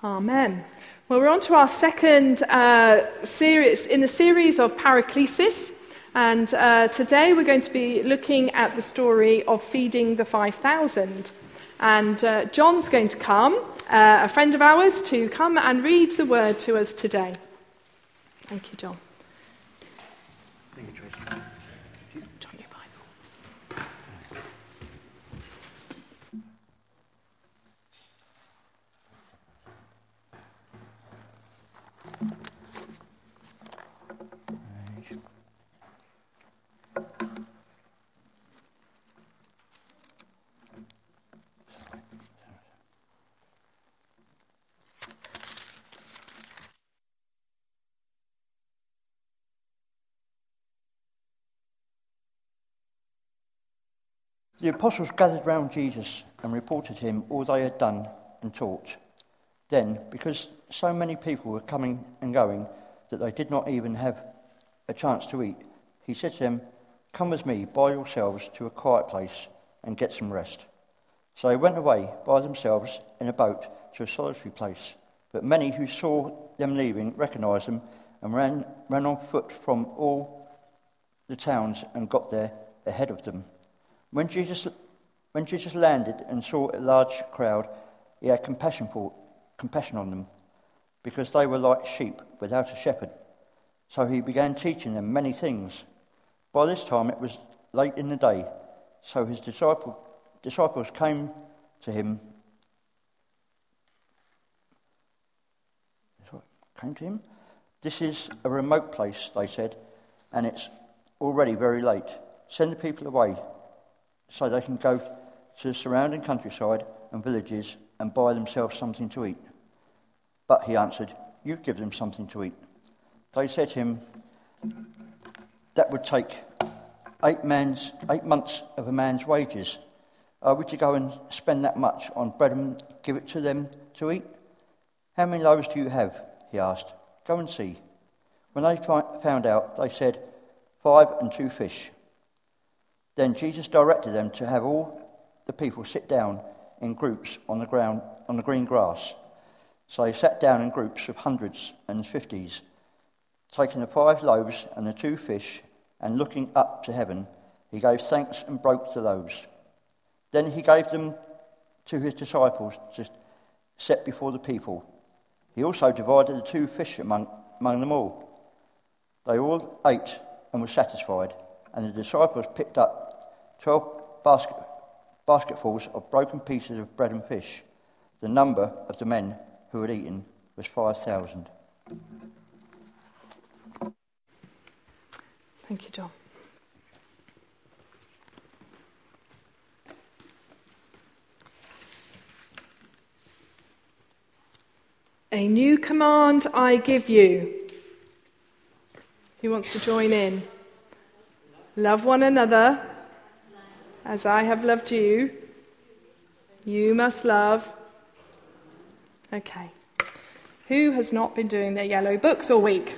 Amen. Well, we're on to our second series in the series of Paraclesis, and today we're going to be looking at the story of feeding the 5,000. And John's going to come, a friend of ours, to come and read the word to us today. Thank you, John. Thank you, Tracy. John, your Bible. The apostles gathered round Jesus and reported him all they had done and taught. Then, because so many people were coming and going that they did not even have a chance to eat, he said to them, "Come with me by yourselves to a quiet place and get some rest." So they went away by themselves in a boat to a solitary place. But many who saw them leaving recognised them and ran on foot from all the towns and got there ahead of them. When Jesus landed and saw a large crowd, he had compassion on them, because they were like sheep without a shepherd. So he began teaching them many things. By this time it was late in the day, so his disciples came to him. "This is a remote place," they said, "and it's already very late. Send the people away so they can go to the surrounding countryside and villages and buy themselves something to eat." But he answered, "You give them something to eat." They said to him, "That would take 8 months of a man's wages. Are we to go and spend that much on bread and give it to them to eat?" "How many loaves do you have?" he asked. "Go and see." When they found out, they said, 5 and 2 fish. Then Jesus directed them to have all the people sit down in groups on the green grass. So they sat down in groups of hundreds and 50s, taking the 5 loaves and the 2 fish, and looking up to heaven, he gave thanks and broke the loaves. Then he gave them to his disciples to set before the people. He also divided the 2 fish among them all. They all ate and were satisfied, and the disciples picked up 12 basketfuls of broken pieces of bread and fish. The number of the men who had eaten was 5,000. Thank you, John. A new command I give you. Who wants to join in? Love one another. As I have loved you, you must love. Okay. Who has not been doing their yellow books all week?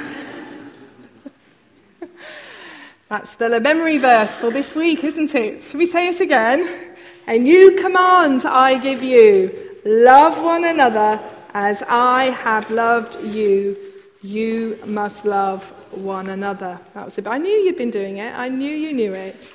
That's the memory verse for this week, isn't it? Shall we say it again? A new command I give you. Love one another as I have loved you. You must love one another. That was it. I knew you'd been doing it. I knew you knew it.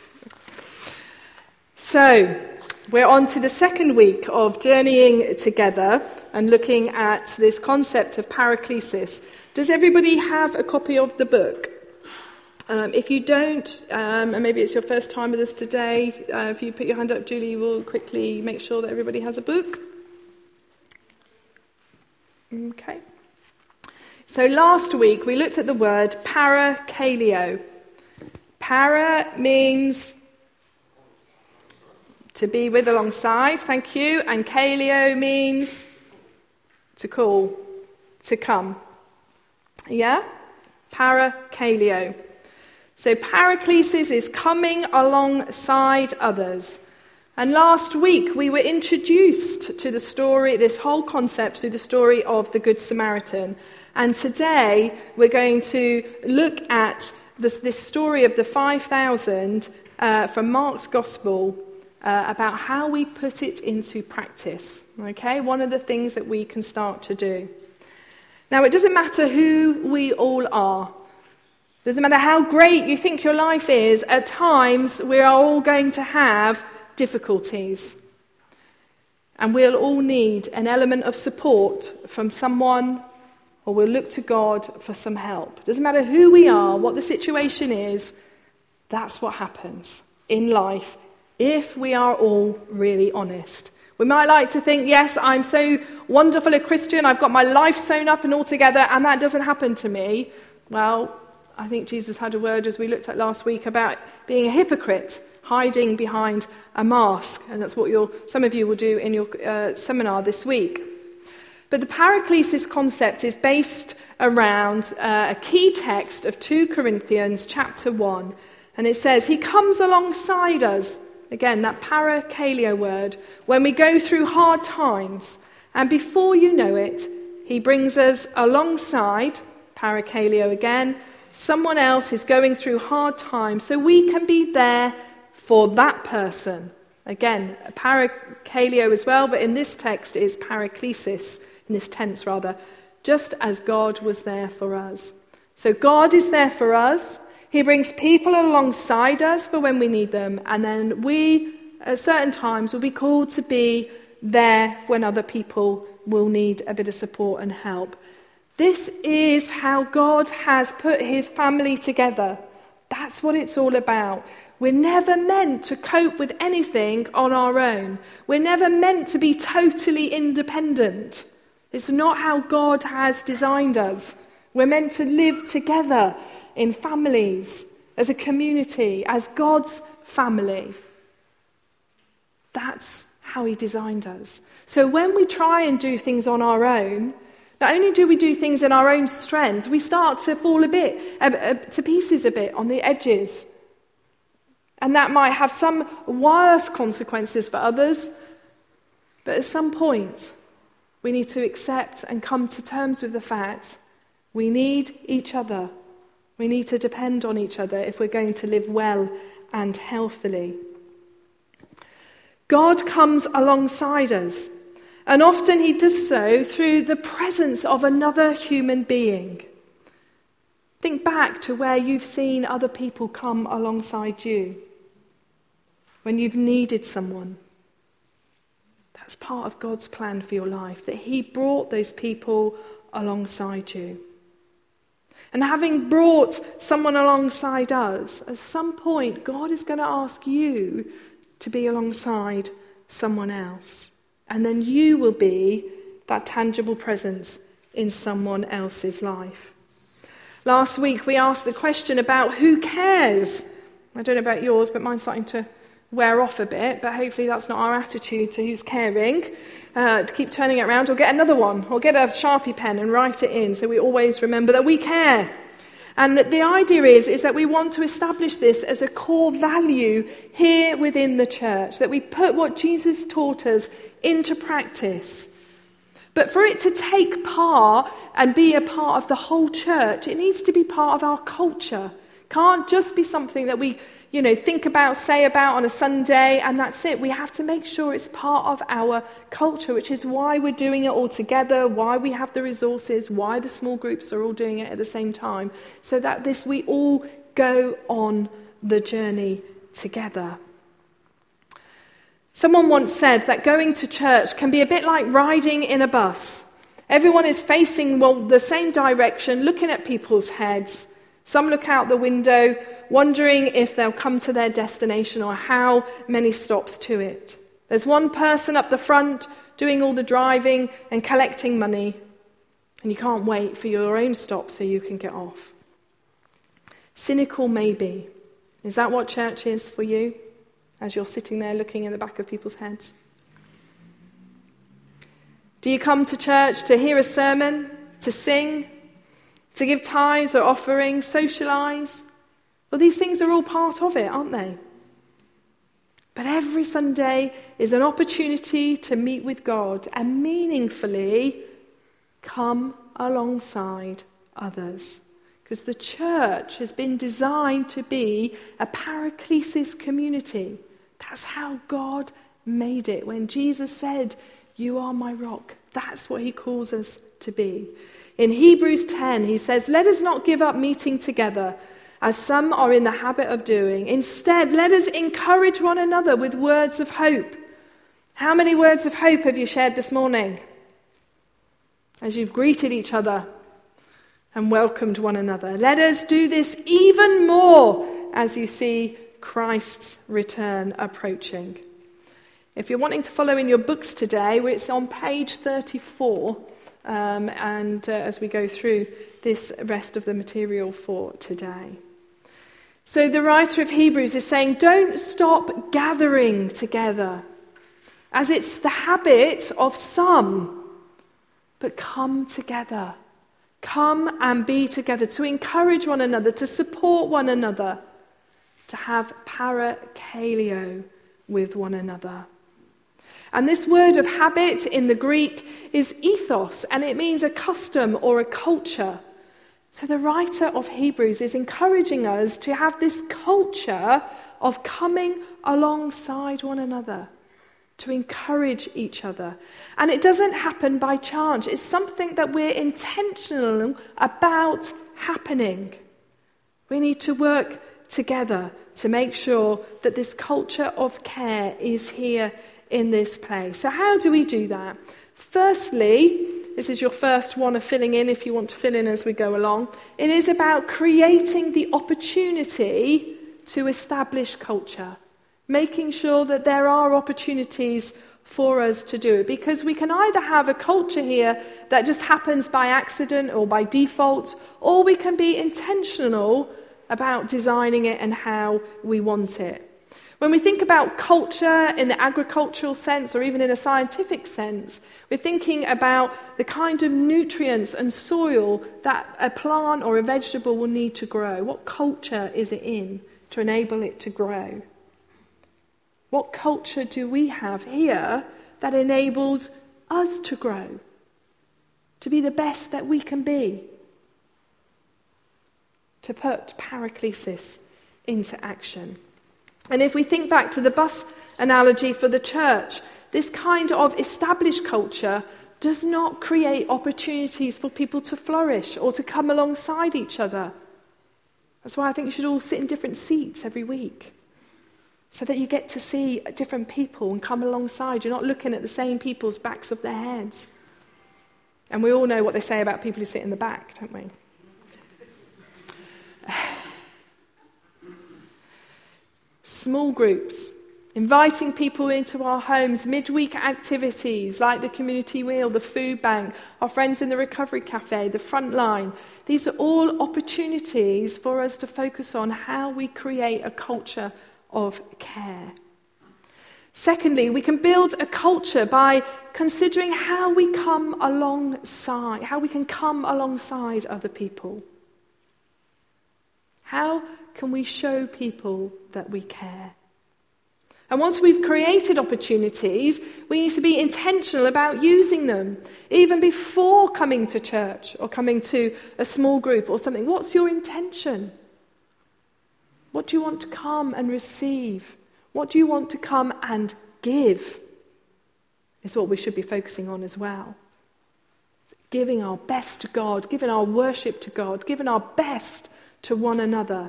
So, we're on to the second week of journeying together and looking at this concept of paraclesis. Does everybody have a copy of the book? If you don't, and maybe it's your first time with us today, if you put your hand up, Julie will quickly make sure that everybody has a book. Okay. So last week we looked at the word parakaleo. Para means to be with, alongside, thank you. And kaleo means to call, to come. Yeah? Parakaleo. So paraclesis is coming alongside others. And last week we were introduced to the story, this whole concept, through the story of the Good Samaritan. And today we're going to look at this story of the 5,000 from Mark's Gospel. about how we put it into practice. Okay, one of the things that we can start to do. Now, it doesn't matter who we all are. It doesn't matter how great you think your life is. At times, we are all going to have difficulties. And we'll all need an element of support from someone, or we'll look to God for some help. It doesn't matter who we are, what the situation is, that's what happens in life if we are all really honest. We might like to think, yes, I'm so wonderful a Christian, I've got my life sewn up and all together, and that doesn't happen to me. Well, I think Jesus had a word, as we looked at last week, about being a hypocrite, hiding behind a mask, and that's what some of you will do in your seminar this week. But the paraklesis concept is based around a key text of 2 Corinthians chapter 1, and it says, he comes alongside us, again, that parakaleo word, when we go through hard times, and before you know it, he brings us alongside, parakaleo again, someone else is going through hard times, so we can be there for that person. Again, parakaleo as well, but in this text is paraklesis, in this tense rather, just as God was there for us. So God is there for us. He brings people alongside us for when we need them, and then we, at certain times, will be called to be there when other people will need a bit of support and help. This is how God has put his family together. That's what it's all about. We're never meant to cope with anything on our own. We're never meant to be totally independent. It's not how God has designed us. We're meant to live together in families, as a community, as God's family. That's how he designed us. So when we try and do things on our own, not only do we do things in our own strength, we start to fall to pieces a bit on the edges. And that might have some worse consequences for others. But at some point, we need to accept and come to terms with the fact we need each other. We need to depend on each other if we're going to live well and healthily. God comes alongside us, and often he does so through the presence of another human being. Think back to where you've seen other people come alongside you when you've needed someone. That's part of God's plan for your life, that he brought those people alongside you. And having brought someone alongside us, at some point, God is going to ask you to be alongside someone else. And then you will be that tangible presence in someone else's life. Last week, we asked the question about who cares. I don't know about yours, but mine's starting to wear off a bit, but hopefully that's not our attitude to who's caring. To keep turning it around, or get another one, or get a Sharpie pen and write it in so we always remember that we care. And the idea is that we want to establish this as a core value here within the church, that we put what Jesus taught us into practice. But for it to take part and be a part of the whole church, it needs to be part of our culture. Can't just be something that we think about, say about on a Sunday, and that's it. We have to make sure it's part of our culture, which is why we're doing it all together, why we have the resources, why the small groups are all doing it at the same time, so that we all go on the journey together. Someone once said that going to church can be a bit like riding in a bus. Everyone is facing the same direction, looking at people's heads. Some look out the window, wondering if they'll come to their destination or how many stops to it. There's one person up the front doing all the driving and collecting money, and you can't wait for your own stop so you can get off. Cynical maybe. Is that what church is for you, as you're sitting there looking in the back of people's heads? Do you come to church to hear a sermon, to sing, to give tithes or offerings, socialise? Well, these things are all part of it, aren't they? But every Sunday is an opportunity to meet with God and meaningfully come alongside others. Because the church has been designed to be a paraklesis community. That's how God made it. When Jesus said, "You are my rock," that's what he calls us to be. In Hebrews 10, he says, "Let us not give up meeting together, as some are in the habit of doing. Instead, let us encourage one another with words of hope." How many words of hope have you shared this morning? As you've greeted each other and welcomed one another. Let us do this even more as you see Christ's return approaching. If you're wanting to follow in your books today, it's on page 34, as we go through this rest of the material for today. So the writer of Hebrews is saying, don't stop gathering together, as it's the habit of some, but come together. Come and be together, to encourage one another, to support one another, to have parakaleo with one another. And this word of habit in the Greek is ethos, and it means a custom or a culture. So the writer of Hebrews is encouraging us to have this culture of coming alongside one another, to encourage each other. And it doesn't happen by chance. It's something that we're intentional about happening. We need to work together to make sure that this culture of care is here in this place. So how do we do that? Firstly, this is your first one of filling in if you want to fill in as we go along. It is about creating the opportunity to establish culture. Making sure that there are opportunities for us to do it. Because we can either have a culture here that just happens by accident or by default, or we can be intentional about designing it and how we want it. When we think about culture in the agricultural sense or even in a scientific sense, we're thinking about the kind of nutrients and soil that a plant or a vegetable will need to grow. What culture is it in to enable it to grow? What culture do we have here that enables us to grow, to be the best that we can be, to put paraklesis into action? And if we think back to the bus analogy for the church, this kind of established culture does not create opportunities for people to flourish or to come alongside each other. That's why I think you should all sit in different seats every week, so that you get to see different people and come alongside. You're not looking at the same people's backs of their heads. And we all know what they say about people who sit in the back, don't we? Small groups, inviting people into our homes, midweek activities like the community wheel, the food bank, our friends in the recovery cafe, the front line. These are all opportunities for us to focus on how we create a culture of care. Secondly, we can build a culture by considering how we can come alongside other people. How can we show people that we care? And once we've created opportunities, we need to be intentional about using them, even before coming to church or coming to a small group or something. What's your intention? What do you want to come and receive? What do you want to come and give? Is what we should be focusing on as well. Giving our best to God, giving our worship to God, giving our best to one another.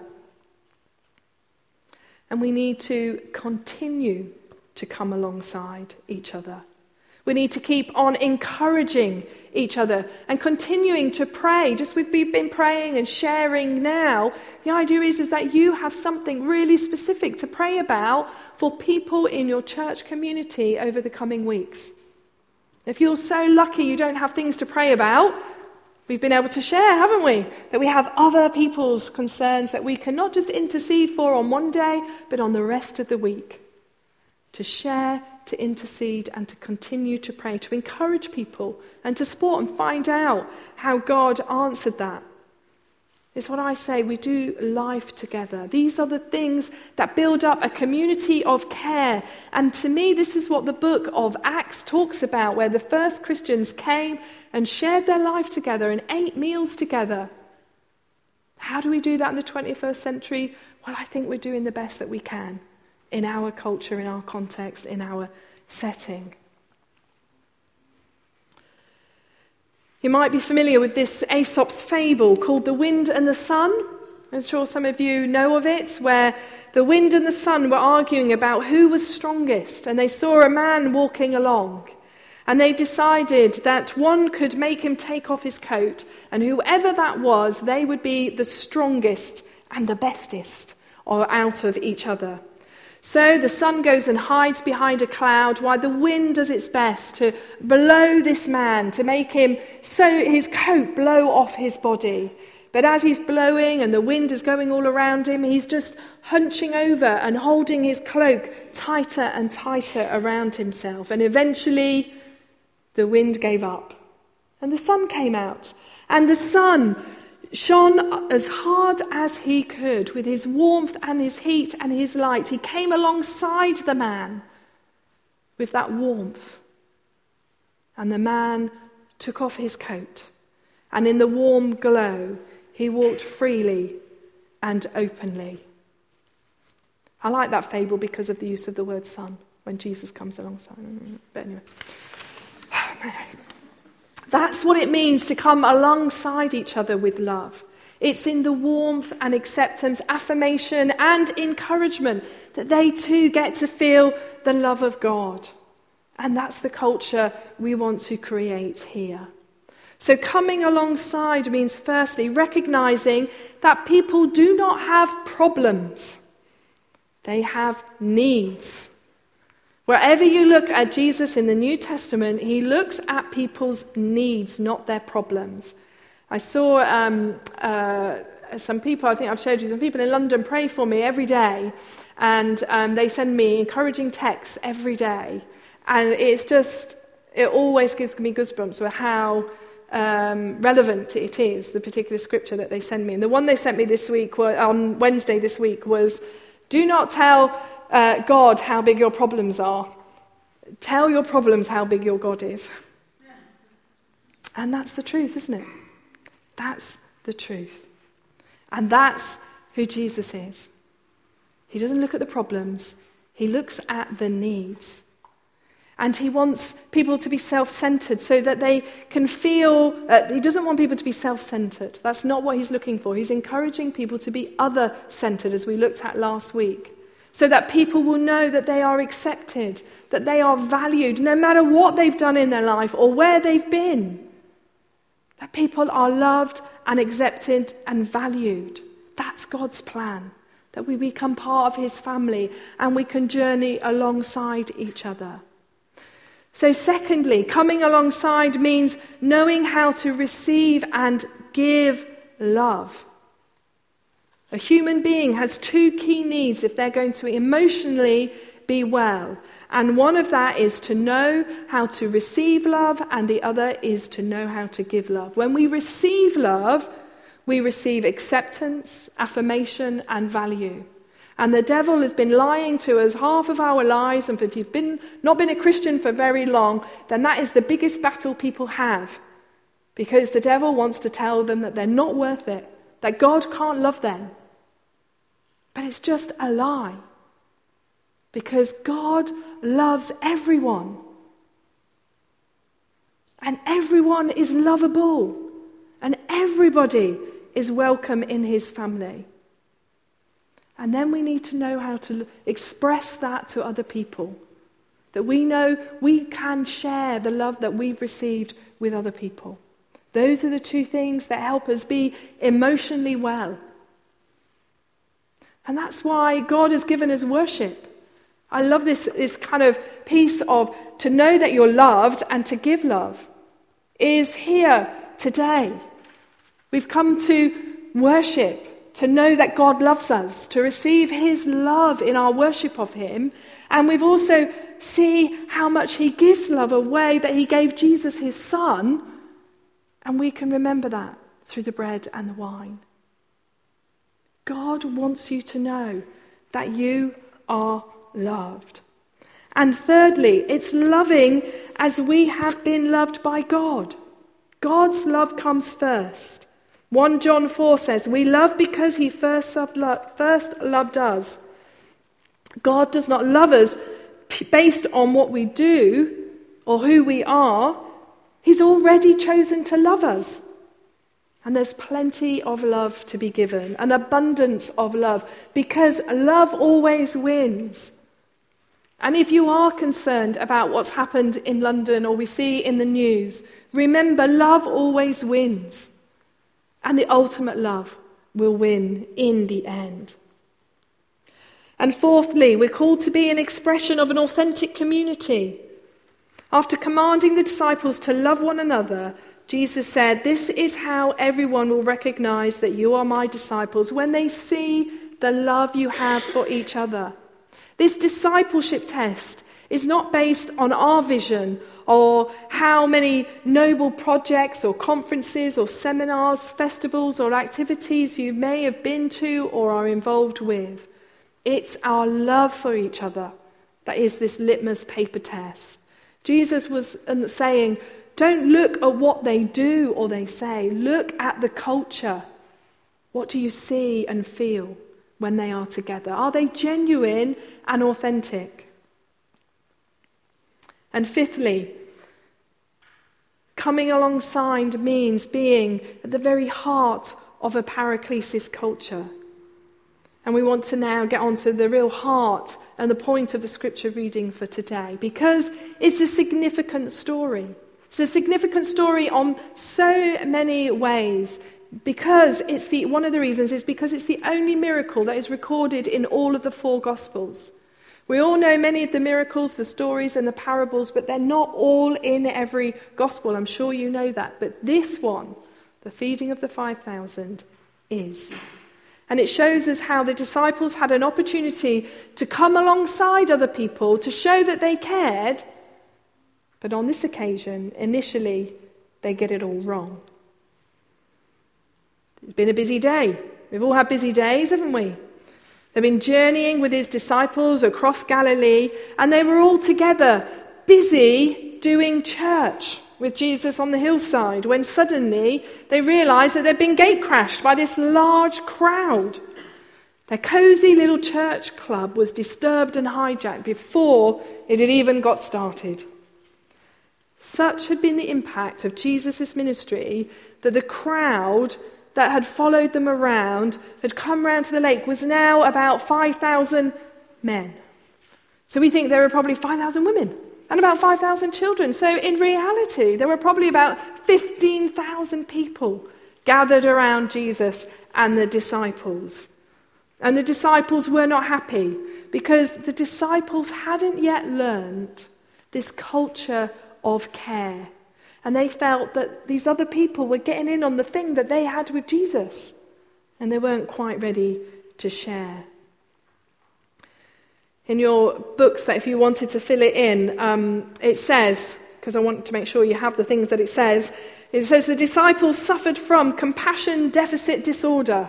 And we need to continue to come alongside each other. We need to keep on encouraging each other and continuing to pray. Just we've been praying and sharing now. The idea is that you have something really specific to pray about for people in your church community over the coming weeks. If you're so lucky you don't have things to pray about, we've been able to share, haven't we? That we have other people's concerns that we can not just intercede for on one day, but on the rest of the week. To share, to intercede, and to continue to pray, to encourage people, and to support and find out how God answered that. It's what I say, we do life together. These are the things that build up a community of care. And to me, this is what the book of Acts talks about, where the first Christians came and shared their life together and ate meals together. How do we do that in the 21st century? Well, I think we're doing the best that we can in our culture, in our context, in our setting. You might be familiar with this Aesop's fable called The Wind and the Sun. I'm sure some of you know of it, where the wind and the sun were arguing about who was strongest, and they saw a man walking along. And they decided that one could make him take off his coat, and whoever that was, they would be the strongest and the bestest out of each other. So the sun goes and hides behind a cloud while the wind does its best to blow this man, to make him so his coat blow off his body. But as he's blowing and the wind is going all around him, he's just hunching over and holding his cloak tighter and tighter around himself. And eventually the wind gave up and the sun came out. And the sun shone as hard as he could with his warmth and his heat and his light. He came alongside the man with that warmth. And the man took off his coat. And in the warm glow, he walked freely and openly. I like that fable because of the use of the word sun when Jesus comes alongside. But anyway. That's what it means to come alongside each other with love. It's in the warmth and acceptance, affirmation and encouragement that they too get to feel the love of God. And that's the culture we want to create here. So coming alongside means firstly recognizing that people do not have problems. They have needs. Wherever you look at Jesus in the New Testament, he looks at people's needs, not their problems. I saw some people, I think I've shared with you, some people in London pray for me every day. And they send me encouraging texts every day. And it always gives me goosebumps with how relevant it is, the particular scripture that they send me. And the one they sent me this week, on Wednesday this week, was, do not tell God how big your problems are. Tell your problems how big your God is. And that's the truth, isn't it? That's the truth. And that's who Jesus is. He doesn't look at the problems. He looks at the needs. And he wants people to be self-centered so that they can feel... he doesn't want people to be self-centered. That's not what he's looking for. He's encouraging people to be other-centered, as we looked at last week, so that people will know that they are accepted, that they are valued, no matter what they've done in their life or where they've been. That people are loved and accepted and valued. That's God's plan, that we become part of his family and we can journey alongside each other. So secondly, coming alongside means knowing how to receive and give love. A human being has two key needs if they're going to emotionally be well. And one of that is to know how to receive love, and the other is to know how to give love. When we receive love, we receive acceptance, affirmation, and value. And the devil has been lying to us half of our lives, and if you've not been a Christian for very long, then that is the biggest battle people have. Because the devil wants to tell them that they're not worth it, that God can't love them. But it's just a lie. Because God loves everyone. And everyone is lovable. And everybody is welcome in his family. And then we need to know how to express that to other people. That we know we can share the love that we've received with other people. Those are the two things that help us be emotionally well. And that's why God has given us worship. I love this kind of piece of to know that you're loved and to give love is here today. We've come to worship, to know that God loves us, to receive his love in our worship of him. And we've also see how much he gives love away, that he gave Jesus his son. And we can remember that through the bread and the wine. God wants you to know that you are loved. And thirdly, it's loving as we have been loved by God. God's love comes first. 1 John 4 says, we love because he first loved us. God does not love us based on what we do or who we are. He's already chosen to love us. And there's plenty of love to be given, an abundance of love, because love always wins. And if you are concerned about what's happened in London or we see in the news, remember, love always wins. And the ultimate love will win in the end. And fourthly, we're called to be an expression of an authentic community. After commanding the disciples to love one another, Jesus said, "This is how everyone will recognize that you are my disciples, when they see the love you have for each other." This discipleship test is not based on our vision or how many noble projects or conferences or seminars, festivals or activities you may have been to or are involved with. It's our love for each other that is this litmus paper test. Jesus was saying, don't look at what they do or they say. Look at the culture. What do you see and feel when they are together? Are they genuine and authentic? And fifthly, coming alongside means being at the very heart of a paraclesis culture. And we want to now get on to the real heart and the point of the scripture reading for today, because it's a significant story. It's a significant story on so many ways, because one of the reasons is because it's the only miracle that is recorded in all of the 4 Gospels. We all know many of the miracles, the stories and the parables, but they're not all in every Gospel. I'm sure you know that. But this one, the feeding of the 5,000, is. And it shows us how the disciples had an opportunity to come alongside other people to show that they cared. But on this occasion, initially, they get it all wrong. It's been a busy day. We've all had busy days, haven't we? They've been journeying with his disciples across Galilee, and they were all together, busy doing church with Jesus on the hillside, when suddenly they realised that they'd been gate-crashed by this large crowd. Their cosy little church club was disturbed and hijacked before it had even got started. Such had been the impact of Jesus' ministry that the crowd that had followed them around, had come round to the lake, was now about 5,000 men. So we think there were probably 5,000 women and about 5,000 children. So in reality, there were probably about 15,000 people gathered around Jesus and the disciples. And the disciples were not happy because the disciples hadn't yet learned this culture of care. And they felt that these other people were getting in on the thing that they had with Jesus. And they weren't quite ready to share. In your books, that if you wanted to fill it in, it says, because I want to make sure you have the things that it says the disciples suffered from compassion deficit disorder.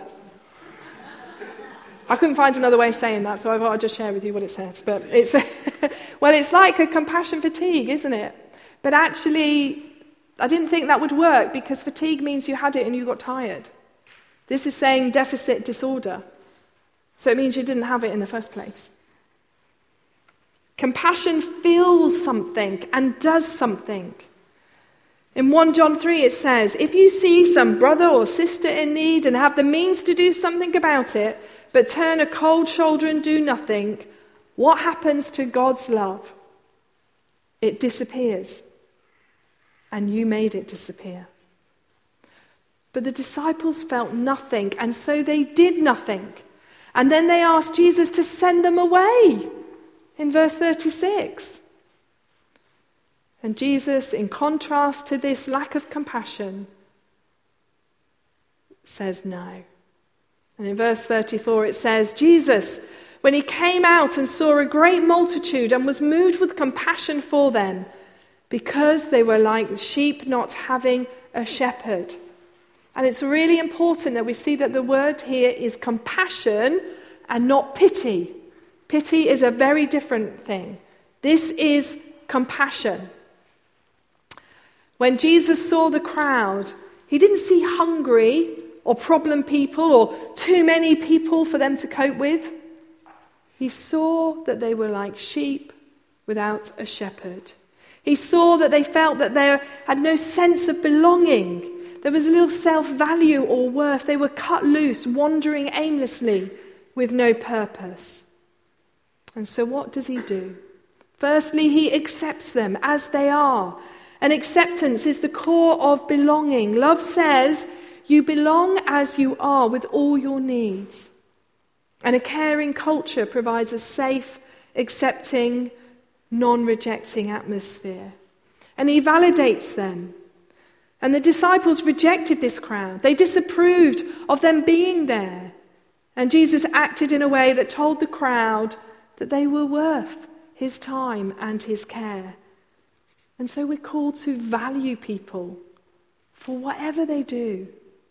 I couldn't find another way of saying that, so I thought I'd just share with you what it says. But it's, well, it's like a compassion fatigue, isn't it? But actually, I didn't think that would work, because fatigue means you had it and you got tired. This is saying deficit disorder. So it means you didn't have it in the first place. Compassion feels something and does something. In 1 John 3 it says, if you see some brother or sister in need and have the means to do something about it, but turn a cold shoulder and do nothing, what happens to God's love? It disappears. And you made it disappear. But the disciples felt nothing, and so they did nothing. And then they asked Jesus to send them away in verse 36. And Jesus, in contrast to this lack of compassion, says no. And in verse 34 it says, Jesus, when he came out and saw a great multitude and was moved with compassion for them, because they were like sheep not having a shepherd. And it's really important that we see that the word here is compassion and not pity. Pity is a very different thing. This is compassion. When Jesus saw the crowd, he didn't see hungry or problem people or too many people for them to cope with. He saw that they were like sheep without a shepherd. He saw that they felt that they had no sense of belonging. There was little self-value or worth. They were cut loose, wandering aimlessly with no purpose. And so what does he do? Firstly, he accepts them as they are. And acceptance is the core of belonging. Love says you belong as you are with all your needs. And a caring culture provides a safe, accepting, non-rejecting atmosphere. And he validates them. And the disciples rejected this crowd. They disapproved of them being there. And Jesus acted in a way that told the crowd that they were worth his time and his care. And so we're called to value people for whatever they do.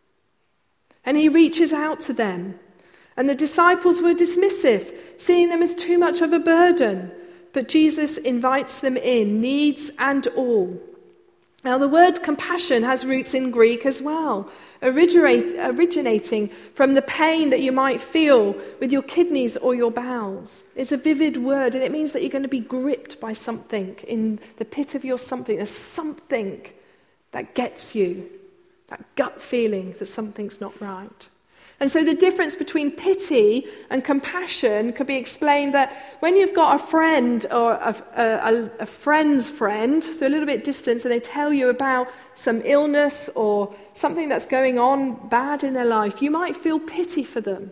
And he reaches out to them. And the disciples were dismissive, seeing them as too much of a burden. But Jesus invites them in, needs and all. Now the word compassion has roots in Greek as well, originating from the pain that you might feel with your kidneys or your bowels. It's a vivid word, and it means that you're going to be gripped by something in the pit of your something. There's something that gets you, that gut feeling that something's not right. And so the difference between pity and compassion could be explained that when you've got a friend or a friend's friend, so a little bit distant, and they tell you about some illness or something that's going on bad in their life, you might feel pity for them.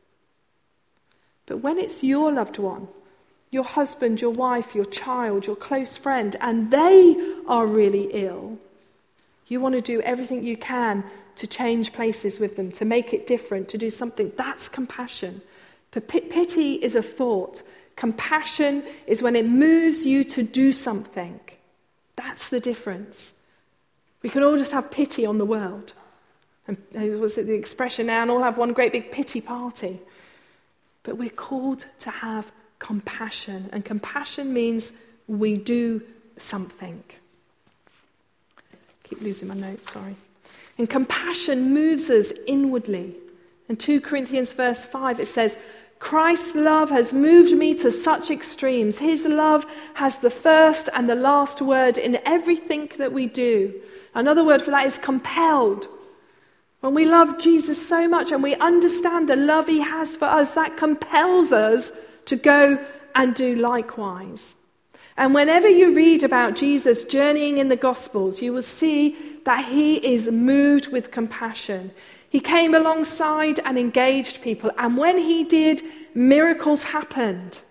But when it's your loved one, your husband, your wife, your child, your close friend, and they are really ill, you want to do everything you can to change places with them, to make it different, to do something. That's compassion. Pity is a thought. Compassion is when it moves you to do something. That's the difference. We can all just have pity on the world. And what's it, the expression now, and all have one great big pity party. But we're called to have compassion. And compassion means we do something. Keep losing my notes, sorry. And compassion moves us inwardly. In 2 Corinthians verse 5 it says, Christ's love has moved me to such extremes. His love has the first and the last word in everything that we do. Another word for that is compelled. When we love Jesus so much and we understand the love he has for us, that compels us to go and do likewise. And whenever you read about Jesus journeying in the Gospels, you will see that he is moved with compassion. He came alongside and engaged people. And when he did, miracles happened.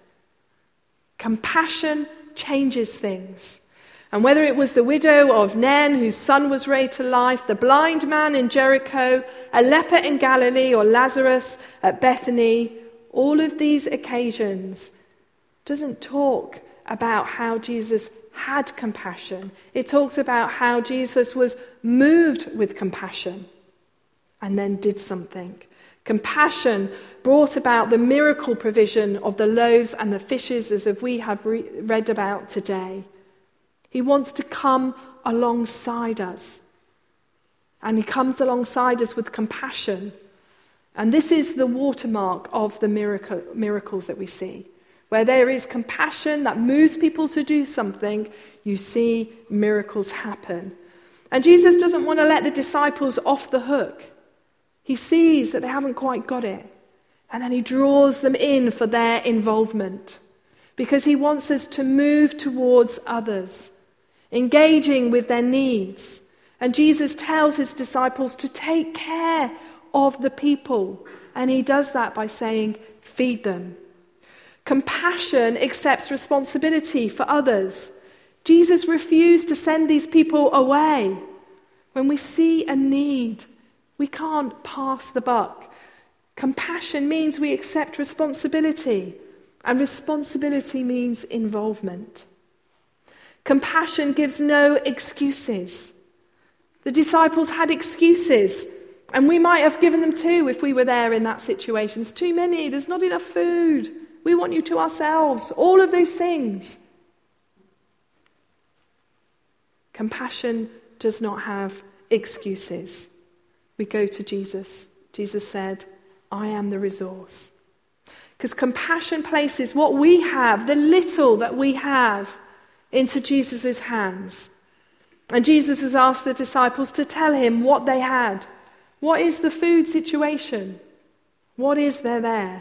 Compassion changes things. And whether it was the widow of Nain, whose son was raised to life, the blind man in Jericho, a leper in Galilee, or Lazarus at Bethany, all of these occasions doesn't talk about how Jesus had compassion. It talks about how Jesus was moved with compassion and then did something. Compassion brought about the miracle provision of the loaves and the fishes, as we have read about today. He wants to come alongside us. And he comes alongside us with compassion. And this is the watermark of the miracles that we see. Where there is compassion that moves people to do something, you see miracles happen. And Jesus doesn't want to let the disciples off the hook. He sees that they haven't quite got it. And then he draws them in for their involvement. Because he wants us to move towards others, engaging with their needs. And Jesus tells his disciples to take care of the people. And he does that by saying, feed them. Compassion accepts responsibility for others. Jesus refused to send these people away. When we see a need, we can't pass the buck. Compassion means we accept responsibility, and responsibility means involvement. Compassion gives no excuses. The disciples had excuses, and we might have given them too if we were there in that situation. It's too many, there's not enough food. We want you to ourselves. All of those things. Compassion does not have excuses. We go to Jesus. Jesus said, I am the resource. Because compassion places what we have, the little that we have, into Jesus' hands. And Jesus has asked the disciples to tell him what they had. What is the food situation? What is there?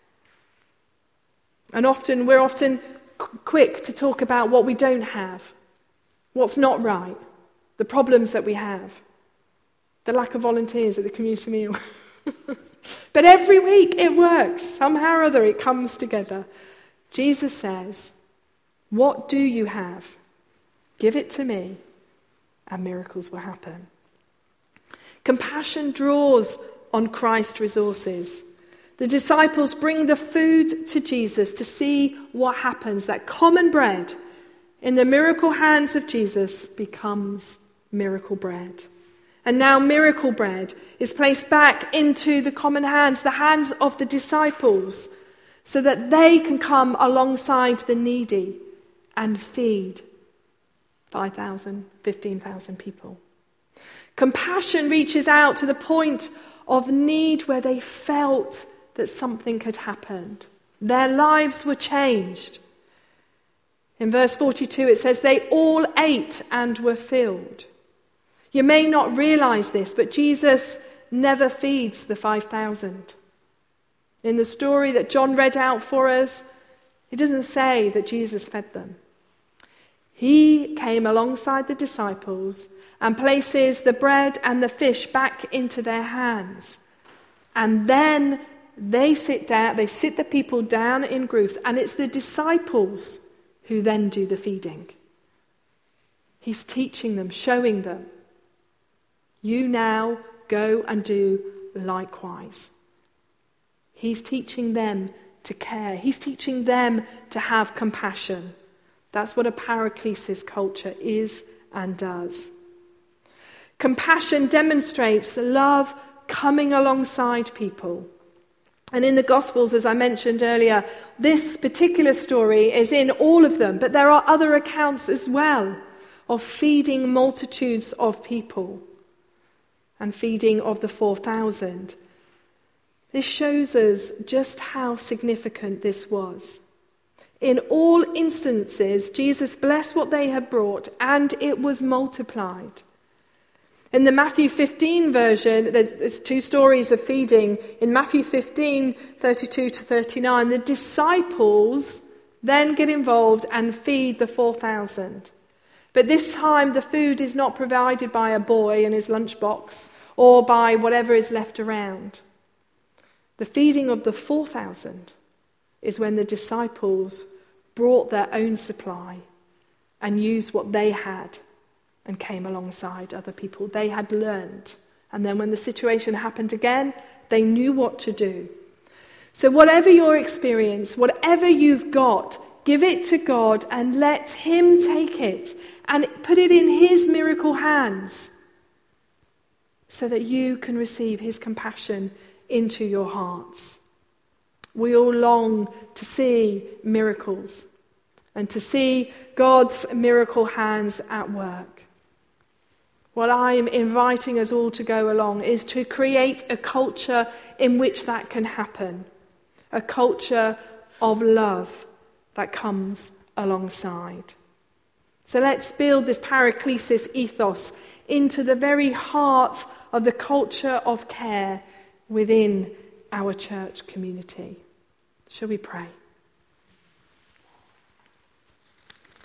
And we're often quick to talk about what we don't have, what's not right, the problems that we have, the lack of volunteers at the community meal. But every week it works. Somehow or other it comes together. Jesus says, what do you have? Give it to me, and miracles will happen. Compassion draws on Christ's resources. The disciples bring the food to Jesus to see what happens. That common bread in the miracle hands of Jesus becomes miracle bread. And now miracle bread is placed back into the common hands, the hands of the disciples, so that they can come alongside the needy and feed 5,000, 15,000 people. Compassion reaches out to the point of need where they felt that something had happened. Their lives were changed. In verse 42 it says, they all ate and were filled. You may not realize this, but Jesus never feeds the 5,000. In the story that John read out for us, it doesn't say that Jesus fed them. He came alongside the disciples and places the bread and the fish back into their hands. And then they sit the people down in groups, and it's the disciples who then do the feeding. He's teaching them, showing them. You now go and do likewise. He's teaching them to care. He's teaching them to have compassion. That's what a paraklesis culture is and does. Compassion demonstrates love coming alongside people. And in the Gospels, as I mentioned earlier, this particular story is in all of them, but there are other accounts as well of feeding multitudes of people and feeding of the 4,000. This shows us just how significant this was. In all instances, Jesus blessed what they had brought, and it was multiplied. In the Matthew 15 version, there's two stories of feeding. In Matthew 15, 32 to 39, the disciples then get involved and feed the 4,000. But this time, the food is not provided by a boy in his lunchbox or by whatever is left around. The feeding of the 4,000 is when the disciples brought their own supply and used what they had and came alongside other people. They had learned. And then when the situation happened again, they knew what to do. So whatever your experience, whatever you've got, give it to God and let him take it and put it in his miracle hands so that you can receive his compassion into your hearts. We all long to see miracles and to see God's miracle hands at work. What I'm inviting us all to go along is to create a culture in which that can happen. A culture of love that comes alongside. So let's build this paraklesis ethos into the very heart of the culture of care within our church community. Shall we pray?